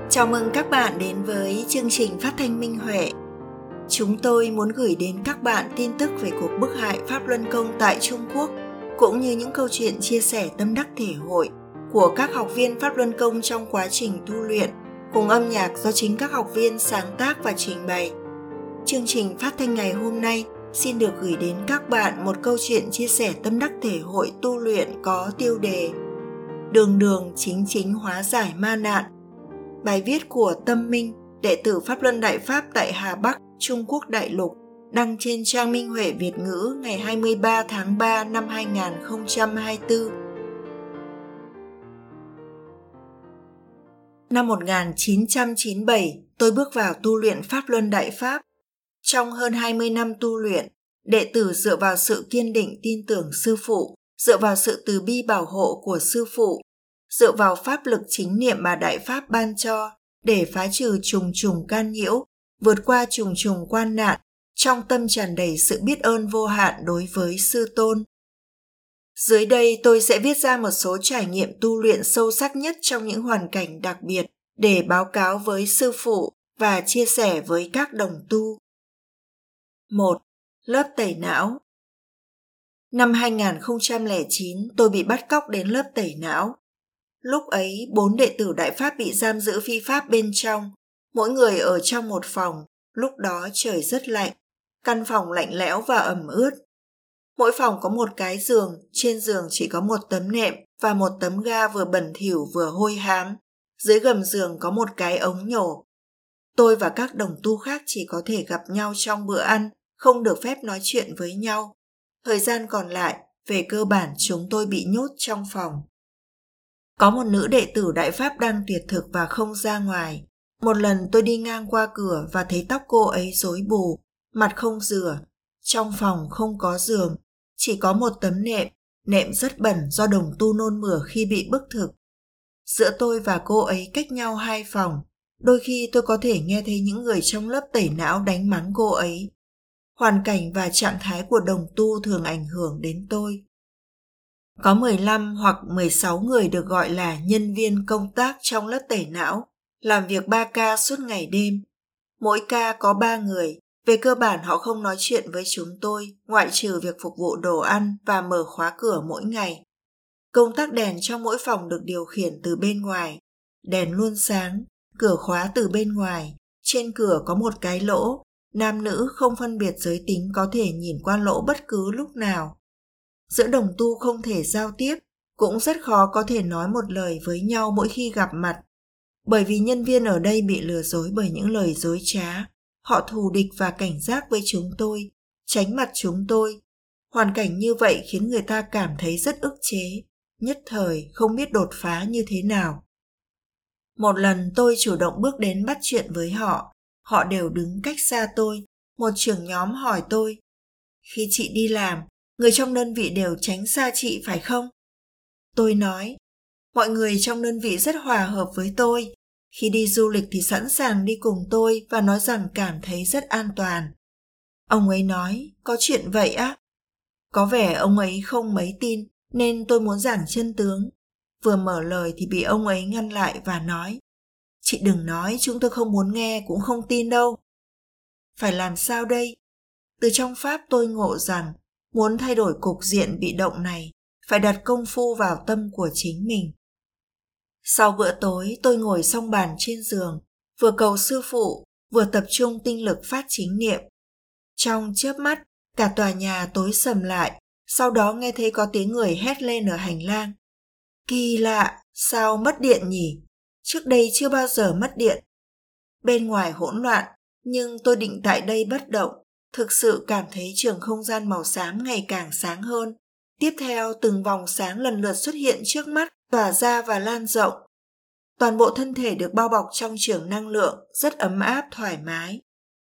Chào mừng các bạn đến với chương trình phát thanh Minh Huệ. Chúng tôi muốn gửi đến các bạn tin tức về cuộc bức hại Pháp Luân Công tại Trung Quốc, cũng như những câu chuyện chia sẻ tâm đắc thể hội của các học viên Pháp Luân Công trong quá trình tu luyện, cùng âm nhạc do chính các học viên sáng tác và trình bày. Chương trình phát thanh ngày hôm nay xin được gửi đến các bạn một câu chuyện chia sẻ tâm đắc thể hội tu luyện có tiêu đề Đường đường chính chính hóa giải ma nạn. Bài viết của Tâm Minh, đệ tử Pháp Luân Đại Pháp tại Hà Bắc, Trung Quốc Đại Lục, đăng trên trang Minh Huệ Việt ngữ ngày 23 tháng 3 năm 2024. Năm 1997, tôi bước vào tu luyện Pháp Luân Đại Pháp. Trong hơn 20 năm tu luyện, đệ tử dựa vào sự kiên định tin tưởng sư phụ, dựa vào sự từ bi bảo hộ của sư phụ, dựa vào pháp lực chính niệm mà Đại Pháp ban cho để phá trừ trùng trùng can nhiễu, vượt qua trùng trùng quan nạn, trong tâm tràn đầy sự biết ơn vô hạn đối với sư tôn. Dưới đây tôi sẽ viết ra một số trải nghiệm tu luyện sâu sắc nhất trong những hoàn cảnh đặc biệt để báo cáo với sư phụ và chia sẻ với các đồng tu. 1. Lớp tẩy não. Năm 2009, tôi bị bắt cóc đến lớp tẩy não. Lúc ấy, 4 đệ tử Đại Pháp bị giam giữ phi pháp bên trong, mỗi người ở trong một phòng. Lúc đó trời rất lạnh, căn phòng lạnh lẽo và ẩm ướt. Mỗi phòng có một cái giường, trên giường chỉ có một tấm nệm và một tấm ga vừa bẩn thỉu vừa hôi hám. Dưới gầm giường có một cái ống nhổ. Tôi và các đồng tu khác chỉ có thể gặp nhau trong bữa ăn, không được phép nói chuyện với nhau. Thời gian còn lại, về cơ bản chúng tôi bị nhốt trong phòng. Có một nữ đệ tử Đại Pháp đang tuyệt thực và không ra ngoài. Một lần tôi đi ngang qua cửa và thấy tóc cô ấy rối bù, mặt không rửa. Trong phòng không có giường, chỉ có một tấm nệm rất bẩn do đồng tu nôn mửa khi bị bức thực. Giữa tôi và cô ấy cách nhau 2 phòng. Đôi khi tôi có thể nghe thấy những người trong lớp tẩy não đánh mắng cô ấy. Hoàn cảnh và trạng thái của đồng tu thường ảnh hưởng đến tôi. Có 15 hoặc 16 người được gọi là nhân viên công tác trong lớp tẩy não, làm việc 3 ca suốt ngày đêm. Mỗi ca có 3 người, về cơ bản họ không nói chuyện với chúng tôi, ngoại trừ việc phục vụ đồ ăn và mở khóa cửa mỗi ngày. Công tắc đèn trong mỗi phòng được điều khiển từ bên ngoài. Đèn luôn sáng, cửa khóa từ bên ngoài, trên cửa có một cái lỗ, nam nữ không phân biệt giới tính có thể nhìn qua lỗ bất cứ lúc nào. Giữa đồng tu không thể giao tiếp, cũng rất khó có thể nói một lời với nhau mỗi khi gặp mặt. Bởi vì nhân viên ở đây bị lừa dối bởi những lời dối trá, họ thù địch và cảnh giác với chúng tôi, tránh mặt chúng tôi. Hoàn cảnh như vậy khiến người ta cảm thấy rất ức chế, nhất thời không biết đột phá như thế nào. Một lần tôi chủ động bước đến bắt chuyện với họ, họ đều đứng cách xa tôi. Một trưởng nhóm hỏi tôi, khi chị đi làm, người trong đơn vị đều tránh xa chị phải không? Tôi nói, mọi người trong đơn vị rất hòa hợp với tôi. Khi đi du lịch thì sẵn sàng đi cùng tôi và nói rằng cảm thấy rất an toàn. Ông ấy nói, có chuyện vậy á? Có vẻ ông ấy không mấy tin, nên tôi muốn giảng chân tướng. Vừa mở lời thì bị ông ấy ngăn lại và nói, chị đừng nói, chúng tôi không muốn nghe cũng không tin đâu. Phải làm sao đây? Từ trong Pháp tôi ngộ rằng, muốn thay đổi cục diện bị động này, phải đặt công phu vào tâm của chính mình. Sau bữa tối, tôi ngồi song bàn trên giường, vừa cầu sư phụ, vừa tập trung tinh lực phát chính niệm. Trong chớp mắt, cả tòa nhà tối sầm lại, sau đó nghe thấy có tiếng người hét lên ở hành lang. Kỳ lạ, sao mất điện nhỉ? Trước đây chưa bao giờ mất điện. Bên ngoài hỗn loạn, nhưng tôi định tại đây bất động. Thực sự cảm thấy trường không gian màu xám ngày càng sáng hơn. Tiếp theo, từng vòng sáng lần lượt xuất hiện trước mắt, tỏa ra và lan rộng. Toàn bộ thân thể được bao bọc trong trường năng lượng, rất ấm áp, thoải mái.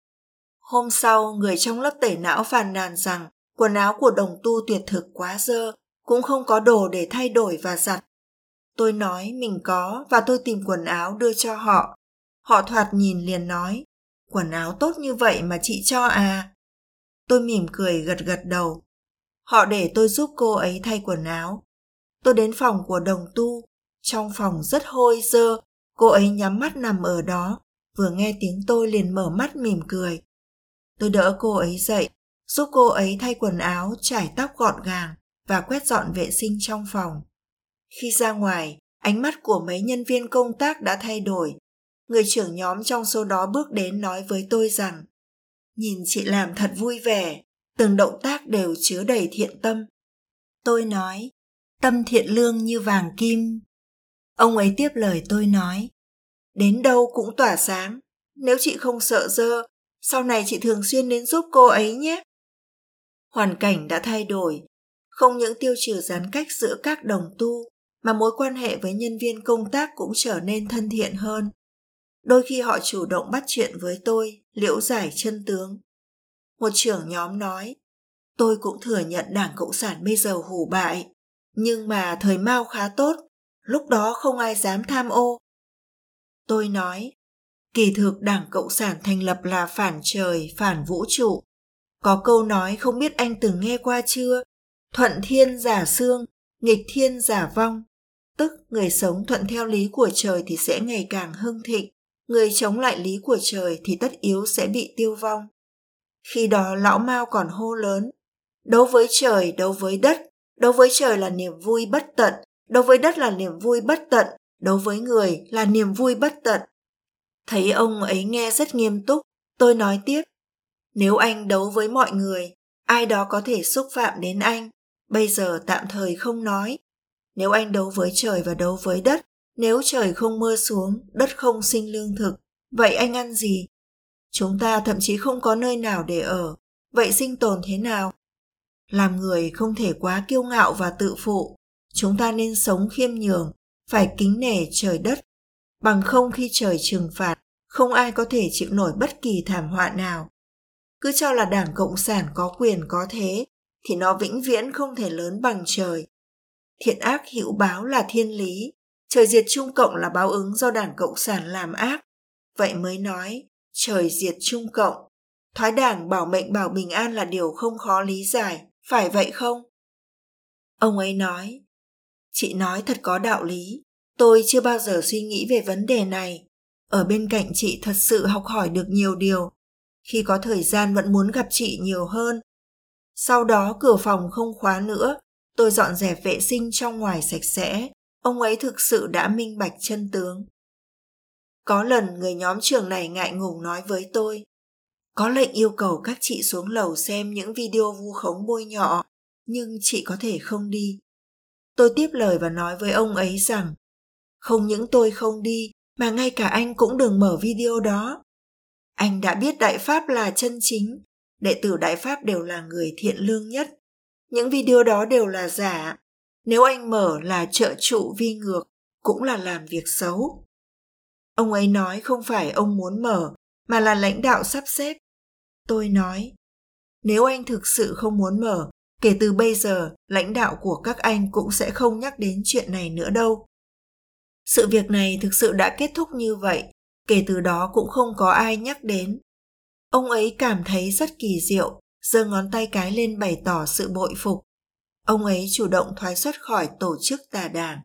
Hôm sau, người trong lớp tẩy não phàn nàn rằng quần áo của đồng tu tuyệt thực quá dơ, cũng không có đồ để thay đổi và giặt. Tôi nói mình có và tôi tìm quần áo đưa cho họ. Họ thoạt nhìn liền nói, quần áo tốt như vậy mà chị cho à? Tôi mỉm cười gật gật đầu. Họ để tôi giúp cô ấy thay quần áo. Tôi đến phòng của đồng tu. Trong phòng rất hôi dơ, Cô ấy nhắm mắt nằm ở đó, vừa nghe tiếng tôi liền mở mắt mỉm cười. Tôi đỡ cô ấy dậy, giúp cô ấy thay quần áo, chải tóc gọn gàng và quét dọn vệ sinh trong phòng. Khi ra ngoài, ánh mắt của mấy nhân viên công tác đã thay đổi. Người trưởng nhóm trong số đó bước đến nói với tôi rằng: "Nhìn chị làm thật vui vẻ, từng động tác đều chứa đầy thiện tâm." Tôi nói: "Tâm thiện lương như vàng kim." Ông ấy tiếp lời tôi nói: "Đến đâu cũng tỏa sáng, nếu chị không sợ dơ, sau này chị thường xuyên đến giúp cô ấy nhé." Hoàn cảnh đã thay đổi, không những tiêu trừ giãn cách giữa các đồng tu, mà mối quan hệ với nhân viên công tác cũng trở nên thân thiện hơn. Đôi khi họ chủ động bắt chuyện với tôi, liễu giải chân tướng. Một trưởng nhóm nói: "Tôi cũng thừa nhận Đảng Cộng sản bây giờ hủ bại, nhưng mà thời Mao khá tốt, lúc đó không ai dám tham ô." Tôi nói: "Kỳ thực Đảng Cộng sản thành lập là phản trời, phản vũ trụ. Có câu nói không biết anh từng nghe qua chưa? Thuận thiên giả xương, nghịch thiên giả vong. Tức người sống thuận theo lý của trời thì sẽ ngày càng hưng thịnh, người chống lại lý của trời thì tất yếu sẽ bị tiêu vong." Khi đó lão Mao còn hô lớn: "Đấu với trời, đấu với đất, đấu với trời là niềm vui bất tận, đấu với đất là niềm vui bất tận, đấu với người là niềm vui bất tận." Thấy ông ấy nghe rất nghiêm túc, tôi nói tiếp: "Nếu anh đấu với mọi người, ai đó có thể xúc phạm đến anh, bây giờ tạm thời không nói. Nếu anh đấu với trời và đấu với đất, nếu trời không mưa xuống, đất không sinh lương thực, vậy anh ăn gì? Chúng ta thậm chí không có nơi nào để ở, vậy sinh tồn thế nào? Làm người không thể quá kiêu ngạo và tự phụ, chúng ta nên sống khiêm nhường, phải kính nể trời đất. Bằng không khi trời trừng phạt, không ai có thể chịu nổi bất kỳ thảm họa nào. Cứ cho là Đảng Cộng sản có quyền có thế, thì nó vĩnh viễn không thể lớn bằng trời. Thiện ác hữu báo là thiên lý, trời diệt Trung Cộng là báo ứng do Đảng Cộng sản làm ác. Vậy mới nói, trời diệt Trung Cộng. Thoái đảng bảo mệnh bảo bình an là điều không khó lý giải, phải vậy không?" Ông ấy nói: "Chị nói thật có đạo lý, tôi chưa bao giờ suy nghĩ về vấn đề này. Ở bên cạnh chị thật sự học hỏi được nhiều điều. Khi có thời gian vẫn muốn gặp chị nhiều hơn." Sau đó cửa phòng không khóa nữa, tôi dọn dẹp vệ sinh trong ngoài sạch sẽ. Ông ấy thực sự đã minh bạch chân tướng. Có lần người nhóm trưởng này ngại ngùng nói với tôi: "Có lệnh yêu cầu các chị xuống lầu xem những video vu khống bôi nhọ, nhưng chị có thể không đi." Tôi tiếp lời và nói với ông ấy rằng: "Không những tôi không đi, mà ngay cả anh cũng đừng mở video đó. Anh đã biết Đại Pháp là chân chính, đệ tử Đại Pháp đều là người thiện lương nhất. Những video đó đều là giả. Nếu anh mở là trợ trụ vi ngược, cũng là làm việc xấu." Ông ấy nói không phải ông muốn mở, mà là lãnh đạo sắp xếp. Tôi nói: "Nếu anh thực sự không muốn mở, kể từ bây giờ lãnh đạo của các anh cũng sẽ không nhắc đến chuyện này nữa đâu." Sự việc này thực sự đã kết thúc như vậy, kể từ đó cũng không có ai nhắc đến. Ông ấy cảm thấy rất kỳ diệu, giơ ngón tay cái lên bày tỏ sự bội phục. Ông ấy chủ động thoái xuất khỏi tổ chức tà đảng.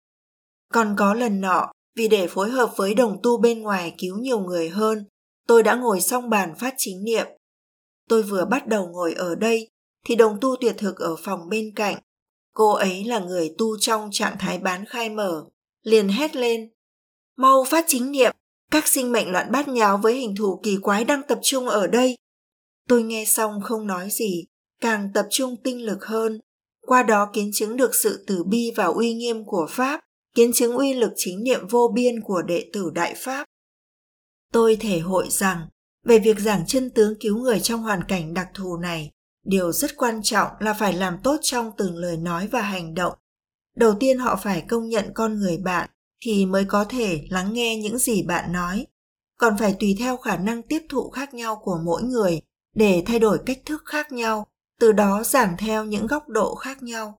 Còn có lần nọ, vì để phối hợp với đồng tu bên ngoài cứu nhiều người hơn, tôi đã ngồi xong bàn phát chính niệm. Tôi vừa bắt đầu ngồi ở đây, thì đồng tu tuyệt thực ở phòng bên cạnh. Cô ấy là người tu trong trạng thái bán khai mở, liền hét lên: "Mau phát chính niệm, các sinh mệnh loạn bát nháo với hình thù kỳ quái đang tập trung ở đây." Tôi nghe xong không nói gì, càng tập trung tinh lực hơn, qua đó kiến chứng được sự từ bi và uy nghiêm của Pháp, kiến chứng uy lực chính niệm vô biên của đệ tử Đại Pháp. Tôi thể hội rằng, về việc giảng chân tướng cứu người trong hoàn cảnh đặc thù này, điều rất quan trọng là phải làm tốt trong từng lời nói và hành động. Đầu tiên họ phải công nhận con người bạn, thì mới có thể lắng nghe những gì bạn nói. Còn phải tùy theo khả năng tiếp thụ khác nhau của mỗi người, để thay đổi cách thức khác nhau, từ đó giảng theo những góc độ khác nhau.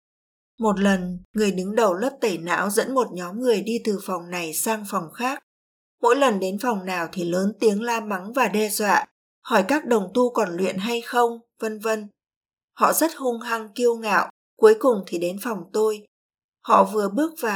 Một lần, người đứng đầu lớp tẩy não dẫn một nhóm người đi từ phòng này sang phòng khác. Mỗi lần đến phòng nào thì lớn tiếng la mắng và đe dọa, hỏi các đồng tu còn luyện hay không, vân vân. Họ rất hung hăng kiêu ngạo, cuối cùng thì đến phòng tôi. Họ vừa bước vào,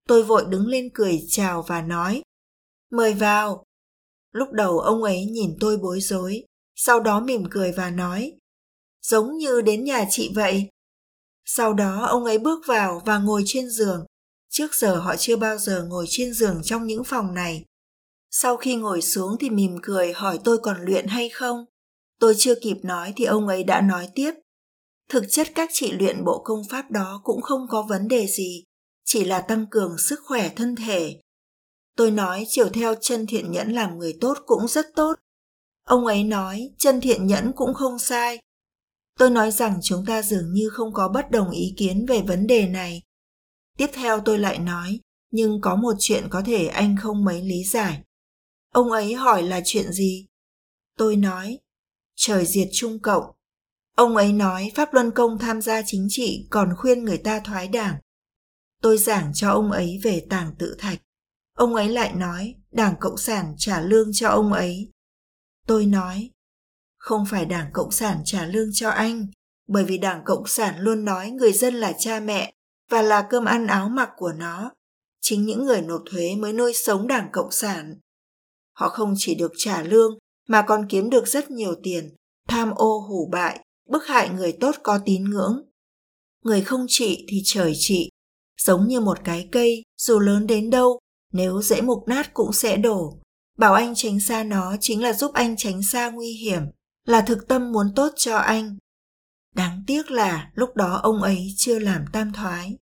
Tôi vội đứng lên cười chào và nói, mời vào. Lúc đầu ông ấy nhìn tôi bối rối, sau đó mỉm cười và nói, giống như đến nhà chị vậy. Sau đó ông ấy bước vào và ngồi trên giường. Trước giờ họ chưa bao giờ ngồi trên giường trong những phòng này. Sau khi ngồi xuống thì mỉm cười hỏi tôi còn luyện hay không. Tôi chưa kịp nói thì ông ấy đã nói tiếp. Thực chất các chị luyện bộ công pháp đó cũng không có vấn đề gì, chỉ là tăng cường sức khỏe thân thể. Tôi nói chiều theo chân thiện nhẫn làm người tốt cũng rất tốt. Ông ấy nói chân thiện nhẫn cũng không sai. Tôi nói rằng chúng ta dường như không có bất đồng ý kiến về vấn đề này. Tiếp theo tôi lại nói, nhưng có một chuyện có thể anh không mấy lý giải. Ông ấy hỏi là chuyện gì? Tôi nói, trời diệt Trung Cộng. Ông ấy nói Pháp Luân Công tham gia chính trị còn khuyên người ta thoái đảng. Tôi giảng cho ông ấy về Tàng Tự Thạch. Ông ấy lại nói Đảng Cộng sản trả lương cho ông ấy. Tôi nói, không phải Đảng Cộng sản trả lương cho anh, bởi vì Đảng Cộng sản luôn nói người dân là cha mẹ và là cơm ăn áo mặc của nó. Chính những người nộp thuế mới nuôi sống Đảng Cộng sản. Họ không chỉ được trả lương mà còn kiếm được rất nhiều tiền, tham ô hủ bại, bức hại người tốt có tín ngưỡng. Người không trị thì trời trị, giống như một cái cây, dù lớn đến đâu, nếu rễ mục nát cũng sẽ đổ. Bảo anh tránh xa nó chính là giúp anh tránh xa nguy hiểm, là thực tâm muốn tốt cho anh. Đáng tiếc là lúc đó ông ấy chưa làm tam thoái.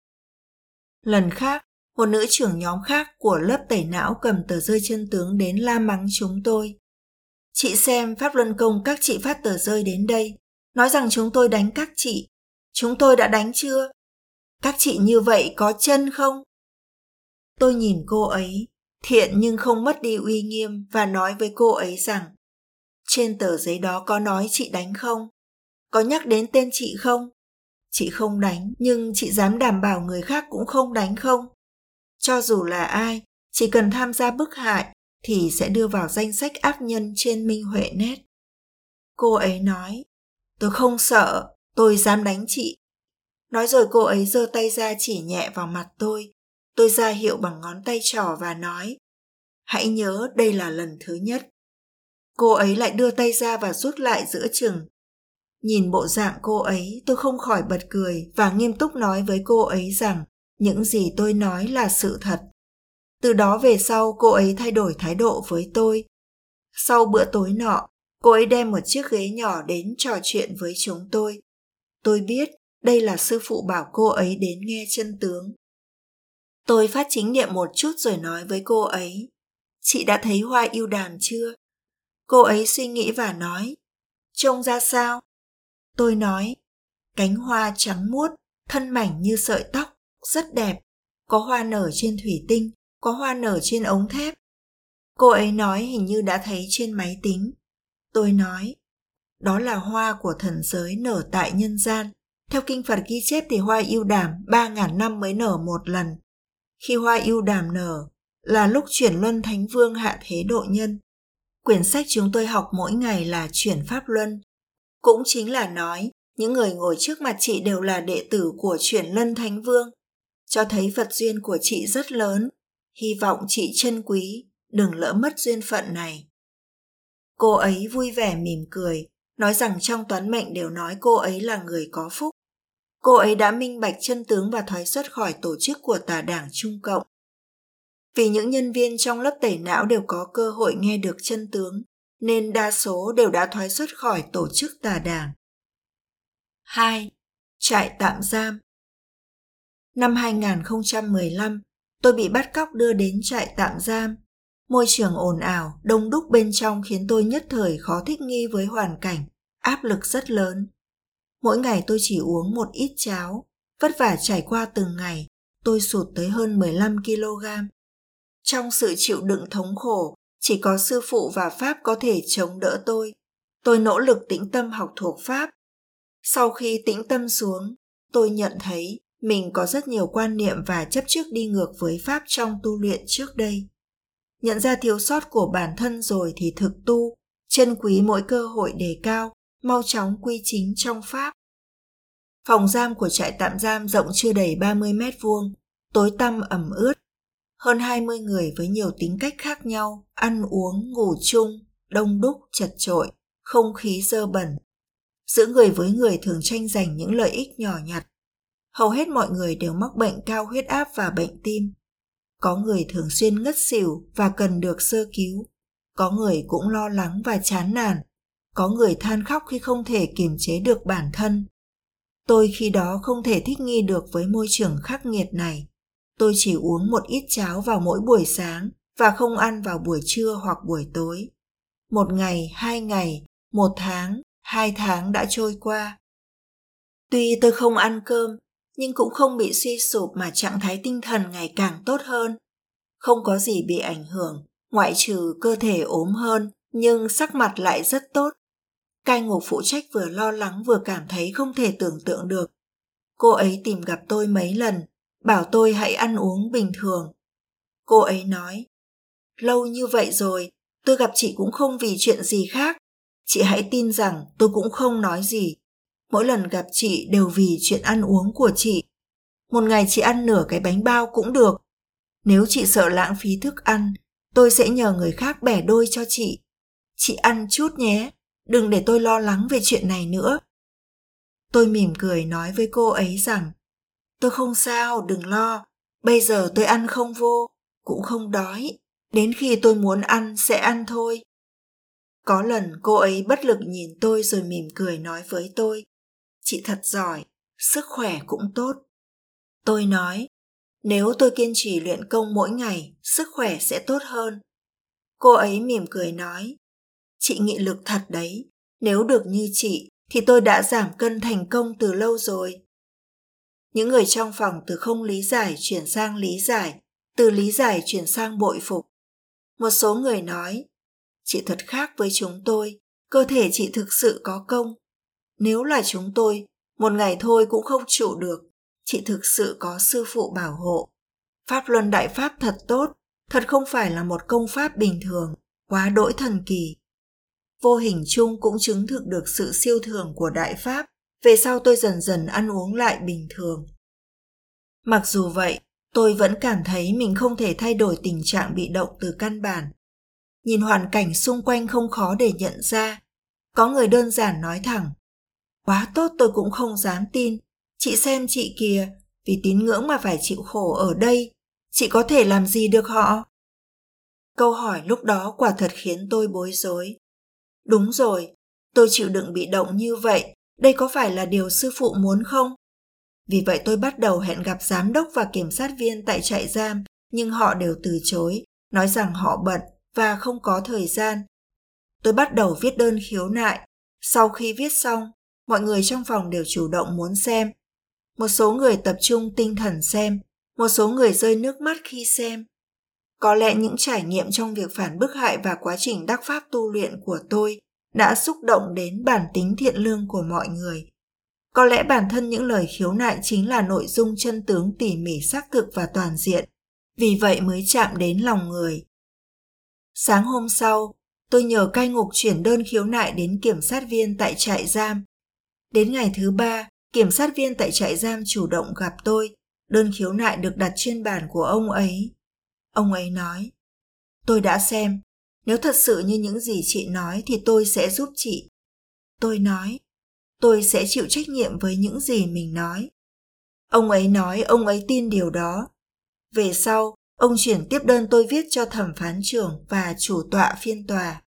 Lần khác, một nữ trưởng nhóm khác của lớp tẩy não cầm tờ rơi chân tướng đến la mắng chúng tôi. Chị xem Pháp Luân Công các chị phát tờ rơi đến đây, nói rằng chúng tôi đánh các chị. Chúng tôi đã đánh chưa? Các chị như vậy có chân không? Tôi nhìn cô ấy, thiện nhưng không mất đi uy nghiêm và nói với cô ấy rằng, trên tờ giấy đó có nói chị đánh không? Có nhắc đến tên chị không? Chị không đánh, nhưng chị dám đảm bảo người khác cũng không đánh không? Cho dù là ai, chỉ cần tham gia bức hại thì sẽ đưa vào danh sách ác nhân trên Minh Huệ Net. Cô ấy nói, tôi không sợ, tôi dám đánh chị. Nói rồi cô ấy giơ tay ra chỉ nhẹ vào mặt tôi. Tôi ra hiệu bằng ngón tay trỏ và nói, hãy nhớ đây là lần thứ nhất. Cô ấy lại đưa tay ra và rút lại giữa chừng. Nhìn bộ dạng cô ấy, tôi không khỏi bật cười và nghiêm túc nói với cô ấy rằng những gì tôi nói là sự thật. Từ đó về sau, cô ấy thay đổi thái độ với tôi. Sau bữa tối nọ, cô ấy đem một chiếc ghế nhỏ đến trò chuyện với chúng tôi. Tôi biết đây là sư phụ bảo cô ấy đến nghe chân tướng. Tôi phát chính niệm một chút rồi nói với cô ấy, chị đã thấy hoa ưu đàm chưa? Cô ấy suy nghĩ và nói, trông ra sao? Tôi nói, cánh hoa trắng muốt, thân mảnh như sợi tóc, rất đẹp. Có hoa nở trên thủy tinh, có hoa nở trên ống thép. Cô ấy nói hình như đã thấy trên máy tính. Tôi nói, đó là hoa của thần giới nở tại nhân gian. Theo kinh Phật ghi chép thì hoa ưu đàm 3.000 năm mới nở một lần. Khi hoa ưu đàm nở là lúc chuyển luân thánh vương hạ thế độ nhân. Quyển sách chúng tôi học mỗi ngày là chuyển pháp luân. Cũng chính là nói những người ngồi trước mặt chị đều là đệ tử của chuyển luân thánh vương. Cho thấy Phật duyên của chị rất lớn. Hy vọng chị trân quý, đừng lỡ mất duyên phận này. Cô ấy vui vẻ mỉm cười, nói rằng trong toán mệnh đều nói cô ấy là người có phúc. Cô ấy đã minh bạch chân tướng và thoái xuất khỏi tổ chức của tà đảng Trung Cộng. Vì những nhân viên trong lớp tẩy não đều có cơ hội nghe được chân tướng, nên đa số đều đã thoái xuất khỏi tổ chức tà đảng. 2. Trại tạm giam. Năm 2015, tôi bị bắt cóc đưa đến trại tạm giam. Môi trường ồn ào, đông đúc bên trong khiến tôi nhất thời khó thích nghi với hoàn cảnh, áp lực rất lớn. Mỗi ngày tôi chỉ uống một ít cháo, vất vả trải qua từng ngày, tôi sụt tới hơn 15 kg. Trong sự chịu đựng thống khổ, chỉ có sư phụ và Pháp có thể chống đỡ tôi. Tôi nỗ lực tĩnh tâm học thuộc Pháp. Sau khi tĩnh tâm xuống, tôi nhận thấy mình có rất nhiều quan niệm và chấp trước đi ngược với Pháp trong tu luyện trước đây. Nhận ra thiếu sót của bản thân rồi thì thực tu, trân quý mỗi cơ hội đề cao, mau chóng quy chính trong Pháp. Phòng giam của trại tạm giam rộng chưa đầy 30 mét vuông, tối tăm ẩm ướt, hơn 20 người với nhiều tính cách khác nhau, ăn uống, ngủ chung, đông đúc, chật chội, không khí dơ bẩn. Giữa người với người thường tranh giành những lợi ích nhỏ nhặt. Hầu hết mọi người đều mắc bệnh cao huyết áp và bệnh tim. Có người thường xuyên ngất xỉu và cần được sơ cứu. Có người cũng lo lắng và chán nản. Có người than khóc khi không thể kiềm chế được bản thân. Tôi khi đó không thể thích nghi được với môi trường khắc nghiệt này. Tôi chỉ uống một ít cháo vào mỗi buổi sáng và không ăn vào buổi trưa hoặc buổi tối. 1 ngày, 2 ngày, 1 tháng, 2 tháng đã trôi qua. Tuy tôi không ăn cơm, nhưng cũng không bị suy sụp mà trạng thái tinh thần ngày càng tốt hơn. Không có gì bị ảnh hưởng, ngoại trừ cơ thể ốm hơn, nhưng sắc mặt lại rất tốt. Cai ngục phụ trách vừa lo lắng vừa cảm thấy không thể tưởng tượng được. Cô ấy tìm gặp tôi mấy lần, bảo tôi hãy ăn uống bình thường. Cô ấy nói, lâu như vậy rồi, tôi gặp chị cũng không vì chuyện gì khác. Chị hãy tin rằng tôi cũng không nói gì. Mỗi lần gặp chị đều vì chuyện ăn uống của chị. Một ngày chị ăn nửa cái bánh bao cũng được. Nếu chị sợ lãng phí thức ăn, tôi sẽ nhờ người khác bẻ đôi cho chị. Chị ăn chút nhé, đừng để tôi lo lắng về chuyện này nữa. Tôi mỉm cười nói với cô ấy rằng, tôi không sao, đừng lo. Bây giờ tôi ăn không vô, cũng không đói. Đến khi tôi muốn ăn sẽ ăn thôi. Có lần cô ấy bất lực nhìn tôi rồi mỉm cười nói với tôi, chị thật giỏi, sức khỏe cũng tốt. Tôi nói, nếu tôi kiên trì luyện công mỗi ngày, sức khỏe sẽ tốt hơn. Cô ấy mỉm cười nói, chị nghị lực thật đấy, nếu được như chị thì tôi đã giảm cân thành công từ lâu rồi. Những người trong phòng từ không lý giải chuyển sang lý giải, từ lý giải chuyển sang bội phục. Một số người nói, chị thật khác với chúng tôi, cơ thể chị thực sự có công. Nếu là chúng tôi, một ngày thôi cũng không trụ được, chị thực sự có sư phụ bảo hộ. Pháp luân đại pháp thật tốt, thật không phải là một công pháp bình thường, quá đỗi thần kỳ. Vô hình chung cũng chứng thực được sự siêu thường của đại pháp, về sau tôi dần dần ăn uống lại bình thường. Mặc dù vậy, tôi vẫn cảm thấy mình không thể thay đổi tình trạng bị động từ căn bản. Nhìn hoàn cảnh xung quanh không khó để nhận ra. Có người đơn giản nói thẳng, quá tốt tôi cũng không dám tin, chị xem chị kìa, vì tín ngưỡng mà phải chịu khổ ở đây, chị có thể làm gì được họ? Câu hỏi lúc đó quả thật khiến tôi bối rối. Đúng rồi, tôi chịu đựng bị động như vậy, đây có phải là điều sư phụ muốn không? Vì vậy tôi bắt đầu hẹn gặp giám đốc và kiểm sát viên tại trại giam, nhưng họ đều từ chối, nói rằng họ bận và không có thời gian. Tôi bắt đầu viết đơn khiếu nại. Sau khi viết xong, mọi người trong phòng đều chủ động muốn xem. Một số người tập trung tinh thần xem, một số người rơi nước mắt khi xem. Có lẽ những trải nghiệm trong việc phản bức hại và quá trình đắc pháp tu luyện của tôi đã xúc động đến bản tính thiện lương của mọi người. Có lẽ bản thân những lời khiếu nại chính là nội dung chân tướng tỉ mỉ xác thực và toàn diện, vì vậy mới chạm đến lòng người. Sáng hôm sau, tôi nhờ cai ngục chuyển đơn khiếu nại đến kiểm sát viên tại trại giam. Đến ngày thứ 3, kiểm sát viên tại trại giam chủ động gặp tôi. Đơn khiếu nại được đặt trên bàn của ông ấy. Ông ấy nói, tôi đã xem, nếu thật sự như những gì chị nói thì tôi sẽ giúp chị. Tôi nói, tôi sẽ chịu trách nhiệm với những gì mình nói. Ông ấy nói ông ấy tin điều đó. Về sau, ông chuyển tiếp đơn tôi viết cho thẩm phán trưởng và chủ tọa phiên tòa.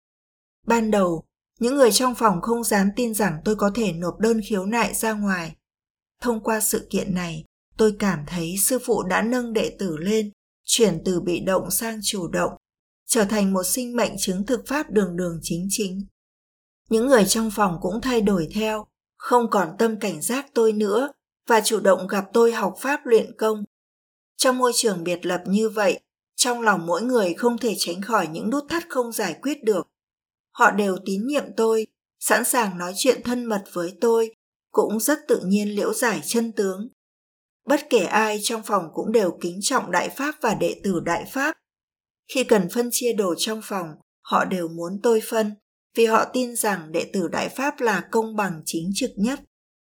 Ban đầu, những người trong phòng không dám tin rằng tôi có thể nộp đơn khiếu nại ra ngoài. Thông qua sự kiện này, tôi cảm thấy sư phụ đã nâng đệ tử lên, chuyển từ bị động sang chủ động, trở thành một sinh mệnh chứng thực pháp đường đường chính chính. Những người trong phòng cũng thay đổi theo, không còn tâm cảnh giác tôi nữa và chủ động gặp tôi học pháp luyện công. Trong môi trường biệt lập như vậy, trong lòng mỗi người không thể tránh khỏi những nút thắt không giải quyết được. Họ đều tín nhiệm tôi, sẵn sàng nói chuyện thân mật với tôi, cũng rất tự nhiên liễu giải chân tướng. Bất kể ai trong phòng cũng đều kính trọng đại pháp và đệ tử đại pháp. Khi cần phân chia đồ trong phòng, họ đều muốn tôi phân, vì họ tin rằng đệ tử đại pháp là công bằng chính trực nhất.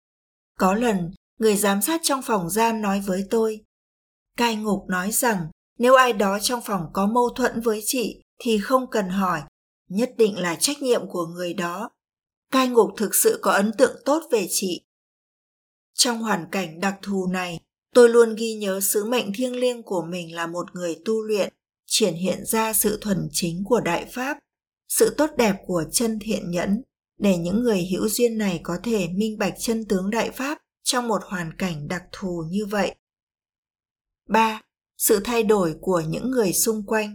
Có lần, người giám sát trong phòng giam nói với tôi, cai ngục nói rằng Nếu ai đó trong phòng có mâu thuẫn với chị thì không cần hỏi, nhất định là trách nhiệm của người đó. Cai ngục thực sự có ấn tượng tốt về chị. Trong hoàn cảnh đặc thù này, tôi luôn ghi nhớ sứ mệnh thiêng liêng của mình là một người tu luyện, triển hiện ra sự thuần chính của Đại Pháp, sự tốt đẹp của chân thiện nhẫn, để những người hữu duyên này có thể minh bạch chân tướng Đại Pháp trong một hoàn cảnh đặc thù như vậy. 3. Sự thay đổi của những người xung quanh.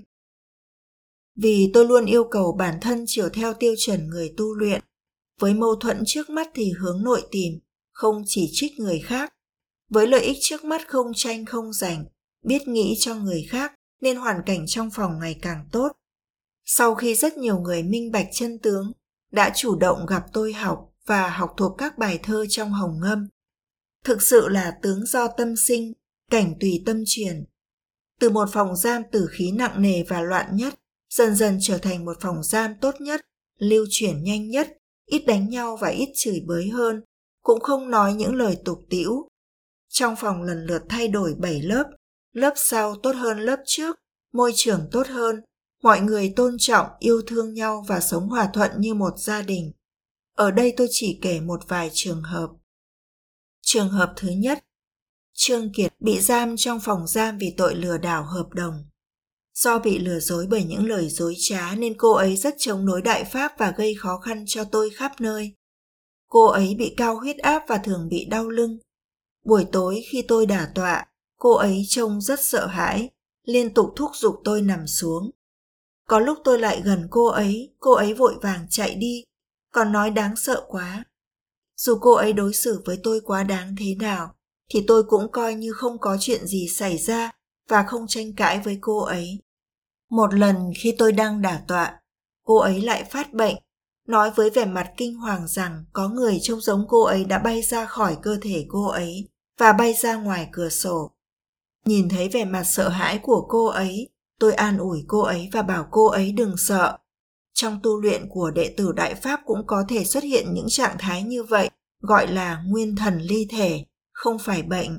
Vì tôi luôn yêu cầu bản thân chiều theo tiêu chuẩn người tu luyện, với mâu thuẫn trước mắt thì hướng nội tìm, không chỉ trích người khác. Với lợi ích trước mắt không tranh không giành, biết nghĩ cho người khác nên hoàn cảnh trong phòng ngày càng tốt. Sau khi rất nhiều người minh bạch chân tướng, đã chủ động gặp tôi học và học thuộc các bài thơ trong Hồng Ngâm. Thực sự là tướng do tâm sinh, cảnh tùy tâm truyền. Từ một phòng giam tử khí nặng nề và loạn nhất, dần dần trở thành một phòng giam tốt nhất, lưu chuyển nhanh nhất, ít đánh nhau và ít chửi bới hơn, cũng không nói những lời tục tĩu. Trong phòng lần lượt thay đổi 7 lớp, lớp sau tốt hơn lớp trước, môi trường tốt hơn, mọi người tôn trọng, yêu thương nhau và sống hòa thuận như một gia đình. Ở đây tôi chỉ kể một vài trường hợp. Trường hợp thứ nhất, Trương Kiệt bị giam trong phòng giam vì tội lừa đảo hợp đồng. Do bị lừa dối bởi những lời dối trá nên cô ấy rất chống đối Đại Pháp và gây khó khăn cho tôi khắp nơi. Cô ấy bị cao huyết áp và thường bị đau lưng. Buổi tối khi tôi đả tọa, cô ấy trông rất sợ hãi, liên tục thúc giục tôi nằm xuống. Có lúc tôi lại gần cô ấy vội vàng chạy đi, còn nói đáng sợ quá. Dù cô ấy đối xử với tôi quá đáng thế nào, thì tôi cũng coi như không có chuyện gì xảy ra và không tranh cãi với cô ấy. Một lần khi tôi đang đả tọa, cô ấy lại phát bệnh, nói với vẻ mặt kinh hoàng rằng có người trông giống cô ấy đã bay ra khỏi cơ thể cô ấy và bay ra ngoài cửa sổ. Nhìn thấy vẻ mặt sợ hãi của cô ấy, tôi an ủi cô ấy và bảo cô ấy đừng sợ. Trong tu luyện của đệ tử Đại Pháp cũng có thể xuất hiện những trạng thái như vậy, gọi là nguyên thần ly thể, không phải bệnh.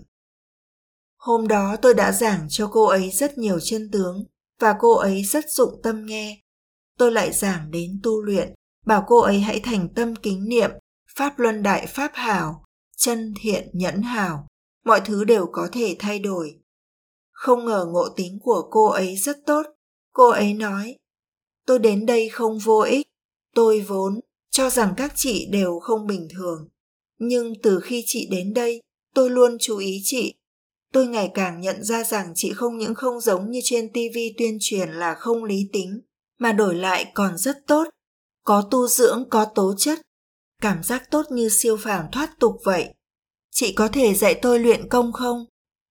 Hôm đó tôi đã giảng cho cô ấy rất nhiều chân tướng và cô ấy rất dụng tâm nghe. Tôi lại giảng đến tu luyện, bảo cô ấy hãy thành tâm kính niệm, Pháp Luân Đại Pháp hảo, chân thiện nhẫn hảo, mọi thứ đều có thể thay đổi. Không ngờ ngộ tính của cô ấy rất tốt. Cô ấy nói, tôi đến đây không vô ích, tôi vốn cho rằng các chị đều không bình thường. Nhưng từ khi chị đến đây, tôi luôn chú ý chị. Tôi ngày càng nhận ra rằng chị không những không giống như trên TV tuyên truyền là không lý tính, mà đổi lại còn rất tốt, có tu dưỡng, có tố chất, cảm giác tốt như siêu phàm thoát tục vậy. Chị có thể dạy tôi luyện công không?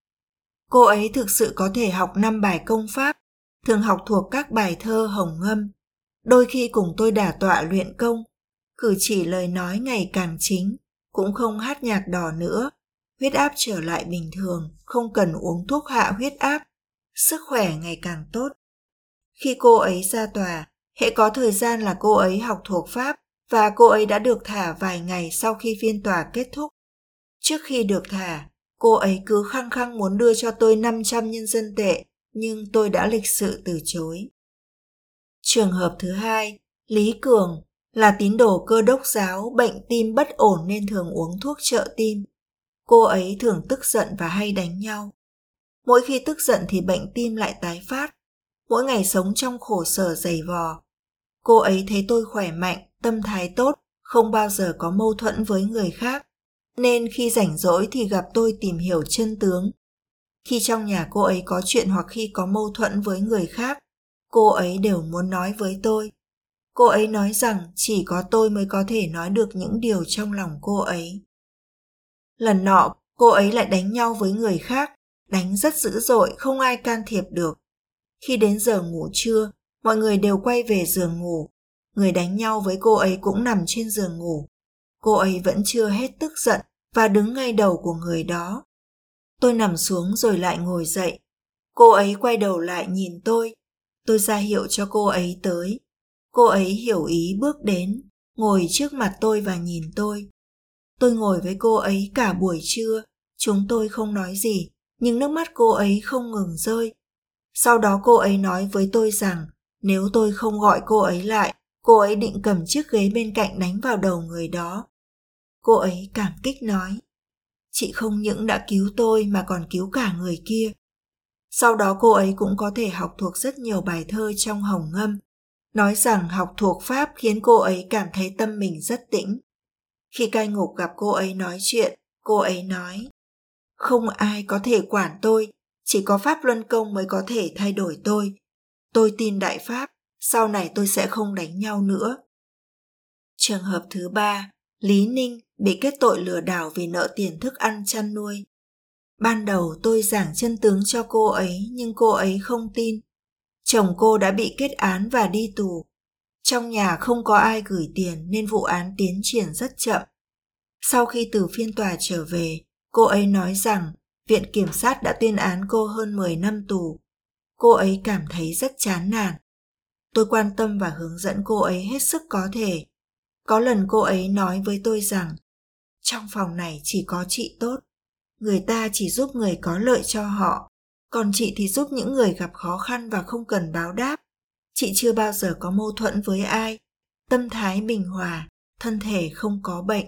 Cô ấy thực sự có thể học 5 bài công pháp, thường học thuộc các bài thơ Hồng Ngâm. Đôi khi cùng tôi đả tọa luyện công, cử chỉ lời nói ngày càng chính, cũng không hát nhạc đỏ nữa. Huyết áp trở lại bình thường, không cần uống thuốc hạ huyết áp, sức khỏe ngày càng tốt. Khi cô ấy ra tòa, hễ có thời gian là cô ấy học thuộc pháp và cô ấy đã được thả vài ngày sau khi phiên tòa kết thúc. Trước khi được thả, cô ấy cứ khăng khăng muốn đưa cho tôi 500 nhân dân tệ, nhưng tôi đã lịch sự từ chối. Trường hợp thứ hai, Lý Cường, là tín đồ Cơ Đốc giáo, bệnh tim bất ổn nên thường uống thuốc trợ tim. Cô ấy thường tức giận và hay đánh nhau. Mỗi khi tức giận thì bệnh tim lại tái phát, mỗi ngày sống trong khổ sở dày vò. Cô ấy thấy tôi khỏe mạnh, tâm thái tốt, không bao giờ có mâu thuẫn với người khác, nên khi rảnh rỗi thì gặp tôi tìm hiểu chân tướng. Khi trong nhà cô ấy có chuyện hoặc khi có mâu thuẫn với người khác, cô ấy đều muốn nói với tôi. Cô ấy nói rằng chỉ có tôi mới có thể nói được những điều trong lòng cô ấy. Lần nọ, cô ấy lại đánh nhau với người khác, đánh rất dữ dội, không ai can thiệp được. Khi đến giờ ngủ trưa, mọi người đều quay về giường ngủ. Người đánh nhau với cô ấy cũng nằm trên giường ngủ. Cô ấy vẫn chưa hết tức giận và đứng ngay đầu của người đó. Tôi nằm xuống rồi lại ngồi dậy. Cô ấy quay đầu lại nhìn tôi. Tôi ra hiệu cho cô ấy tới. Cô ấy hiểu ý bước đến, ngồi trước mặt tôi và nhìn tôi. Tôi ngồi với cô ấy cả buổi trưa. Chúng tôi không nói gì, nhưng nước mắt cô ấy không ngừng rơi. Sau đó cô ấy nói với tôi rằng nếu tôi không gọi cô ấy lại, cô ấy định cầm chiếc ghế bên cạnh đánh vào đầu người đó. Cô ấy cảm kích nói, chị không những đã cứu tôi mà còn cứu cả người kia. Sau đó cô ấy cũng có thể học thuộc rất nhiều bài thơ trong Hồng Ngâm, nói rằng học thuộc Pháp khiến cô ấy cảm thấy tâm mình rất tĩnh. Khi cai ngục gặp cô ấy nói chuyện, cô ấy nói, không ai có thể quản tôi, chỉ có Pháp Luân Công mới có thể thay đổi tôi. Tôi tin Đại Pháp, sau này tôi sẽ không đánh nhau nữa. Trường hợp thứ 3, Lý Ninh bị kết tội lừa đảo vì nợ tiền thức ăn chăn nuôi. Ban đầu tôi giảng chân tướng cho cô ấy nhưng cô ấy không tin. Chồng cô đã bị kết án và đi tù. Trong nhà không có ai gửi tiền nên vụ án tiến triển rất chậm. Sau khi từ phiên tòa trở về, cô ấy nói rằng Viện Kiểm sát đã tuyên án cô hơn 10 năm tù. Cô ấy cảm thấy rất chán nản. Tôi quan tâm và hướng dẫn cô ấy hết sức có thể. Có lần cô ấy nói với tôi rằng, trong phòng này chỉ có chị tốt. Người ta chỉ giúp người có lợi cho họ, còn chị thì giúp những người gặp khó khăn và không cần báo đáp. Chị chưa bao giờ có mâu thuẫn với ai, tâm thái bình hòa, thân thể không có bệnh.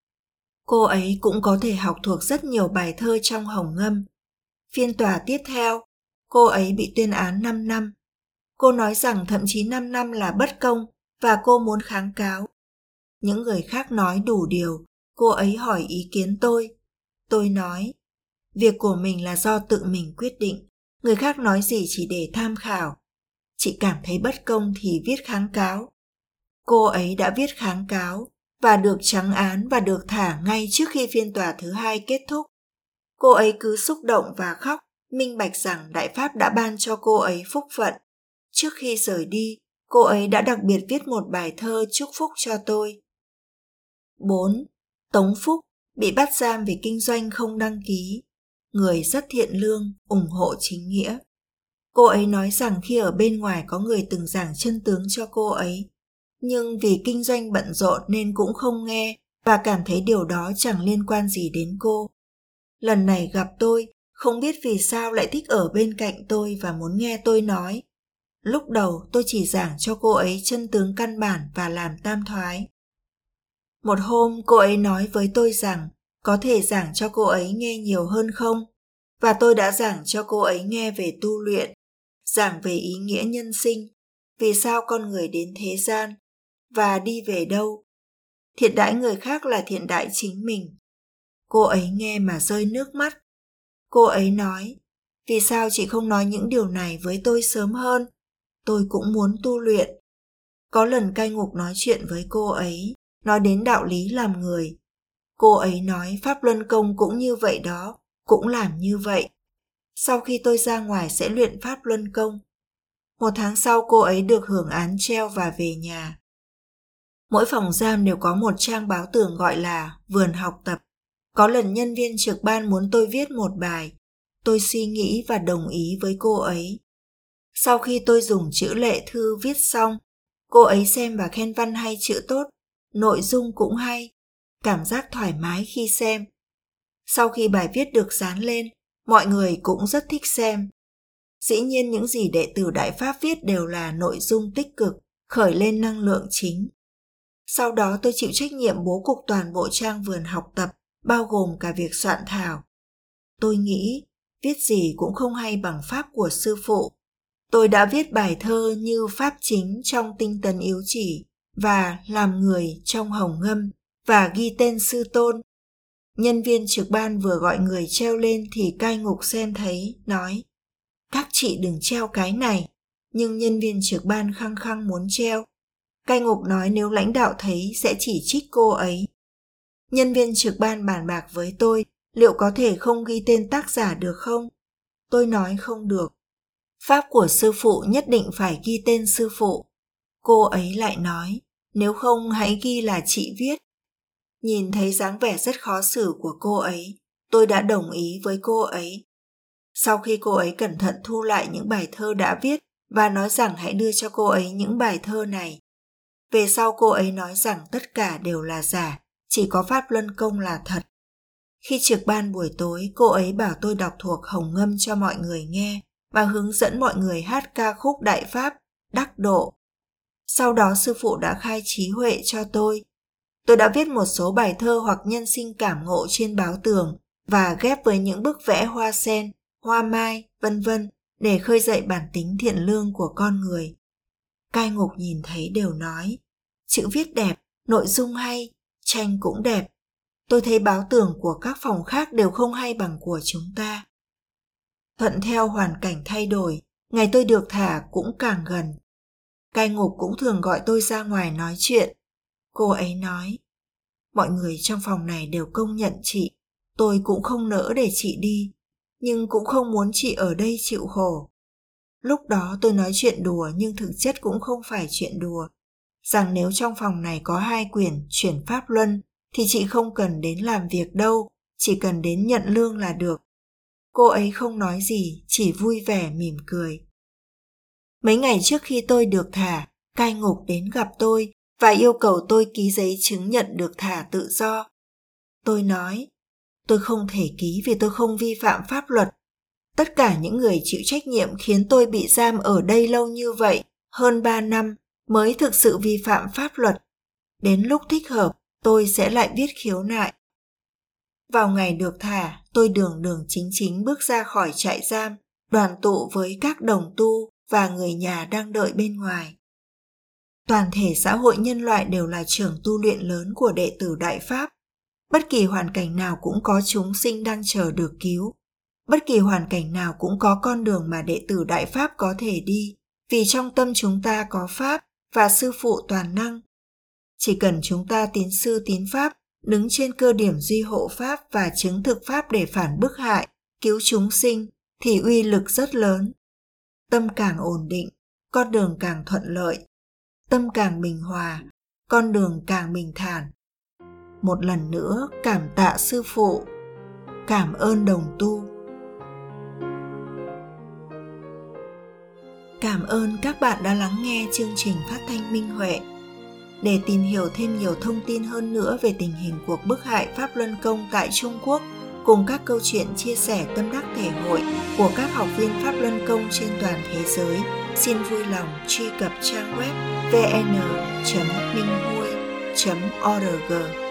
Cô ấy cũng có thể học thuộc rất nhiều bài thơ trong Hồng Ngâm. Phiên tòa tiếp theo, cô ấy bị tuyên án 5 năm. Cô nói rằng thậm chí 5 năm là bất công và cô muốn kháng cáo. Những người khác nói đủ điều, cô ấy hỏi ý kiến tôi. Tôi nói, việc của mình là do tự mình quyết định, người khác nói gì chỉ để tham khảo. Chị cảm thấy bất công thì viết kháng cáo. Cô ấy đã viết kháng cáo và được trắng án và được thả ngay trước khi phiên tòa thứ 2 kết thúc. Cô ấy cứ xúc động và khóc, minh bạch rằng Đại Pháp đã ban cho cô ấy phúc phận. Trước khi rời đi, cô ấy đã đặc biệt viết một bài thơ chúc phúc cho tôi. 4. Tống Phúc bị bắt giam vì kinh doanh không đăng ký. Người rất thiện lương, ủng hộ chính nghĩa. Cô ấy nói rằng khi ở bên ngoài có người từng giảng chân tướng cho cô ấy, nhưng vì kinh doanh bận rộn nên cũng không nghe và cảm thấy điều đó chẳng liên quan gì đến cô. Lần này gặp tôi, không biết vì sao lại thích ở bên cạnh tôi và muốn nghe tôi nói. Lúc đầu tôi chỉ giảng cho cô ấy chân tướng căn bản và làm tam thoái. Một hôm cô ấy nói với tôi rằng có thể giảng cho cô ấy nghe nhiều hơn không? Và tôi đã giảng cho cô ấy nghe về tu luyện, giảng về ý nghĩa nhân sinh, vì sao con người đến thế gian, và đi về đâu. Thiện đãi người khác là thiện đãi chính mình. Cô ấy nghe mà rơi nước mắt. Cô ấy nói, vì sao chị không nói những điều này với tôi sớm hơn? Tôi cũng muốn tu luyện. Có lần cai ngục nói chuyện với cô ấy, nói đến đạo lý làm người. Cô ấy nói Pháp Luân Công cũng như vậy đó, cũng làm như vậy. Sau khi tôi ra ngoài sẽ luyện Pháp Luân Công. 1 tháng sau cô ấy được hưởng án treo và về nhà. Mỗi phòng giam đều có một trang báo tường gọi là vườn học tập. Có lần nhân viên trực ban muốn tôi viết một bài. Tôi suy nghĩ và đồng ý với cô ấy. Sau khi tôi dùng chữ lệ thư viết xong, cô ấy xem và khen văn hay chữ tốt, nội dung cũng hay, cảm giác thoải mái khi xem. Sau khi bài viết được dán lên, mọi người cũng rất thích xem. Dĩ nhiên những gì đệ tử Đại Pháp viết đều là nội dung tích cực, khởi lên năng lượng chính. Sau đó tôi chịu trách nhiệm bố cục toàn bộ trang vườn học tập, bao gồm cả việc soạn thảo. Tôi nghĩ, viết gì cũng không hay bằng pháp của sư phụ. Tôi đã viết bài thơ như Pháp chính trong Tinh tấn yếu chỉ và Làm người trong Hồng Ngâm và ghi tên sư tôn. Nhân viên trực ban vừa gọi người treo lên thì cai ngục xem thấy, nói, các chị đừng treo cái này, nhưng nhân viên trực ban khăng khăng muốn treo. Cai ngục nói nếu lãnh đạo thấy sẽ chỉ trích cô ấy. Nhân viên trực ban bàn bạc với tôi, liệu có thể không ghi tên tác giả được không? Tôi nói không được. Pháp của sư phụ nhất định phải ghi tên sư phụ. Cô ấy lại nói, nếu không hãy ghi là chị viết. Nhìn thấy dáng vẻ rất khó xử của cô ấy, tôi đã đồng ý với cô ấy. Sau khi cô ấy cẩn thận thu lại những bài thơ đã viết và nói rằng hãy đưa cho cô ấy những bài thơ này. Về sau cô ấy nói rằng tất cả đều là giả, chỉ có Pháp Luân Công là thật. Khi trực ban buổi tối, cô ấy bảo tôi đọc thuộc Hồng Ngâm cho mọi người nghe. và hướng dẫn mọi người hát ca khúc Đại Pháp, đắc độ. Sau đó sư phụ đã khai trí huệ cho tôi. Tôi đã viết một số bài thơ hoặc nhân sinh cảm ngộ trên báo tường và ghép với những bức vẽ hoa sen, hoa mai, vân vân để khơi dậy bản tính thiện lương của con người. Cai ngục nhìn thấy đều nói, chữ viết đẹp, nội dung hay, tranh cũng đẹp. Tôi thấy báo tường của các phòng khác đều không hay bằng của chúng ta. Thuận theo hoàn cảnh thay đổi, ngày tôi được thả cũng càng gần. Cai ngục cũng thường gọi tôi ra ngoài nói chuyện. Cô ấy nói, mọi người trong phòng này đều công nhận chị, tôi cũng không nỡ để chị đi, nhưng cũng không muốn chị ở đây chịu khổ. Lúc đó tôi nói chuyện đùa nhưng thực chất cũng không phải chuyện đùa, rằng nếu trong phòng này có 2 quyển chuyển pháp luân thì chị không cần đến làm việc đâu, chỉ cần đến nhận lương là được. Cô ấy không nói gì, chỉ vui vẻ mỉm cười. Mấy ngày trước khi tôi được thả, cai ngục đến gặp tôi và yêu cầu tôi ký giấy chứng nhận được thả tự do. Tôi nói, tôi không thể ký vì tôi không vi phạm pháp luật. Tất cả những người chịu trách nhiệm khiến tôi bị giam ở đây lâu như vậy, hơn 3 năm, mới thực sự vi phạm pháp luật. Đến lúc thích hợp, tôi sẽ lại viết khiếu nại. Vào ngày được thả, tôi đường đường chính chính bước ra khỏi trại giam, đoàn tụ với các đồng tu và người nhà đang đợi bên ngoài. Toàn thể xã hội nhân loại đều là trường tu luyện lớn của đệ tử Đại Pháp. Bất kỳ hoàn cảnh nào cũng có chúng sinh đang chờ được cứu. Bất kỳ hoàn cảnh nào cũng có con đường mà đệ tử Đại Pháp có thể đi, vì trong tâm chúng ta có Pháp và Sư Phụ toàn năng. Chỉ cần chúng ta tín sư tín Pháp, đứng trên cơ điểm duy hộ Pháp và chứng thực Pháp để phản bức hại, cứu chúng sinh, thì uy lực rất lớn. Tâm càng ổn định, con đường càng thuận lợi. Tâm càng bình hòa, con đường càng bình thản. Một lần nữa cảm tạ Sư Phụ, cảm ơn đồng tu. Cảm ơn các bạn đã lắng nghe chương trình phát thanh Minh Huệ. Để tìm hiểu thêm nhiều thông tin hơn nữa về tình hình cuộc bức hại Pháp Luân Công tại Trung Quốc, cùng các câu chuyện chia sẻ tâm đắc thể hội của các học viên Pháp Luân Công trên toàn thế giới, xin vui lòng truy cập trang web vn.minhui.org.